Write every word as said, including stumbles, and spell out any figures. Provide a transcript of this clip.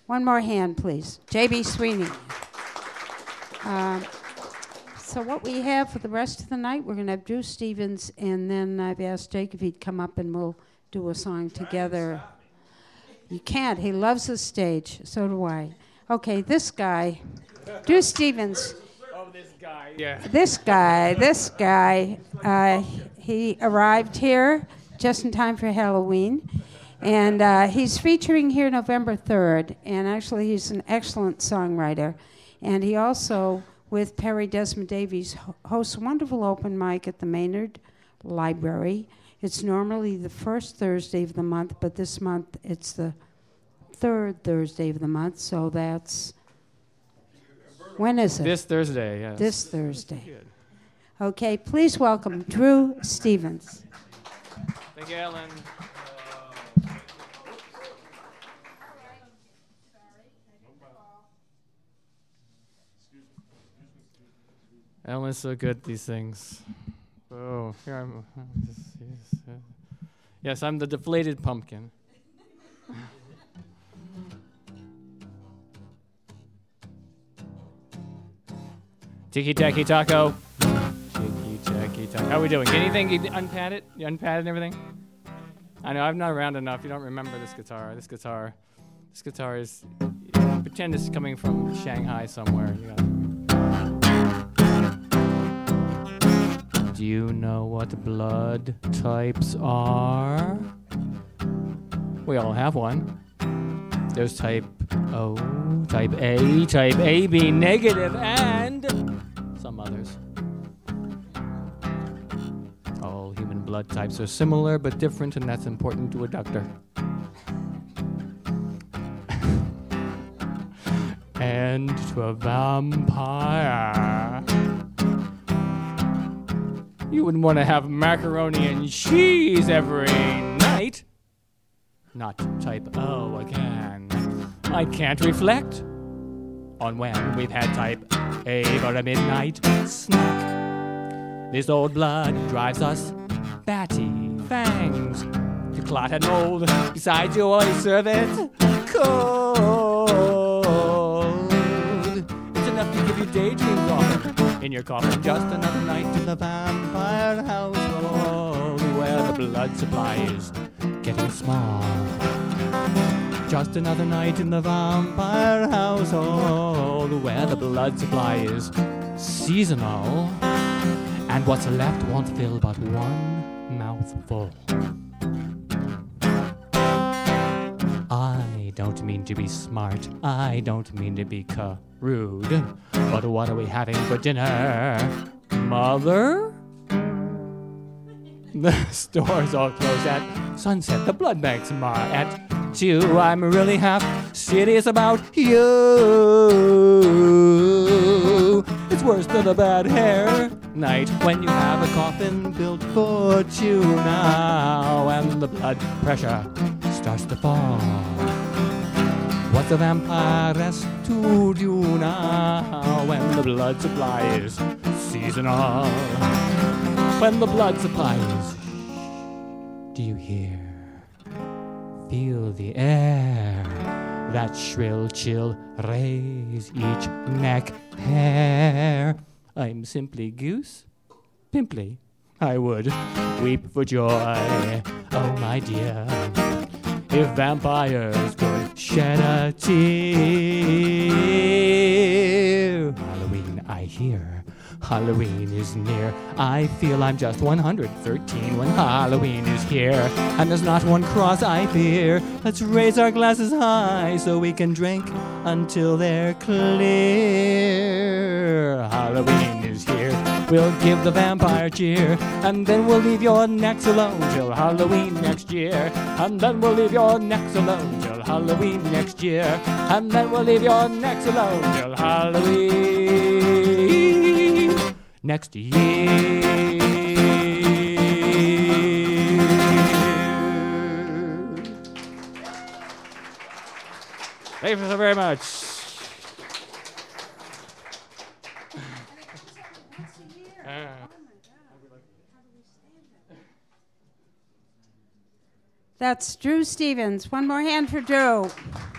One more hand, please. J B. Sweeney. Um, so what we have for the rest of the night, we're going to have Drew Stevens, and then I've asked Jake if he'd come up and we'll do a song together. You can't. He loves the stage. So do I. Okay, this guy, Drew Stevens. Oh, this guy. Yeah. This guy, this guy, uh, he arrived here just in time for Halloween. And uh, he's featuring here November third, and actually he's an excellent songwriter. And he also, with Perry Desmond Davies, ho- hosts a wonderful open mic at the Maynard Library. It's normally the first Thursday of the month, but this month it's the third Thursday of the month, so that's... When is it? This Thursday, yes. This Thursday. Good. Okay, please welcome Drew Stevens. Thank you, Ellen. Ellen's so good at these things. Oh, here I'm. Yes, yes, uh, yes, I'm the deflated pumpkin. Tiki Taki Taco. Tiki Taki Taco. How are we doing? Anything? You unpad it? You unpad it and everything? I know, I'm not around enough. You don't remember this guitar. This guitar. This guitar is. Pretend it's coming from Shanghai somewhere. You know. Do you know what blood types are? We all have one. There's type O, type A, type A B negative, and some others. All human blood types are similar but different, and that's important to a doctor. And to a vampire. You wouldn't want to have macaroni and cheese every night. Not type O again. I can't reflect on when we've had type A for a midnight snack. This old blood drives us batty fangs to clot and mold. Besides, you always serve it cold. It's enough to give you daydreams often. In your coffin, just another night in the vampire household where the blood supply is getting small. Just another night in the vampire household where the blood supply is seasonal, and what's left won't fill but one mouthful. I don't mean to be smart, I don't mean to be rude, but what are we having for dinner, Mother? The store's all closed at sunset, the blood bank's mar at two. I'm really half serious about you. It's worse than a bad hair night when you have a coffin built for two now, and the blood pressure starts to fall. What's a vampiress to do now when the blood supply is seasonal? When the blood supply is... Do you hear? Feel the air. That shrill chill raise each neck hair. I'm simply goose. Pimply, I would weep for joy. Oh, my dear. If vampires could shed a tear. Halloween, I hear. Halloween is near. I feel I'm just one hundred thirteen when Halloween is here. And there's not one cross I fear. Let's raise our glasses high so we can drink until they're clear. Halloween is here. We'll give the vampire cheer, and then we'll leave your necks alone till Halloween next year. And then we'll leave your necks alone till Halloween next year. And then we'll leave your necks alone till Halloween next year. Thank you so very much. That's Drew Stevens. One more hand for Drew.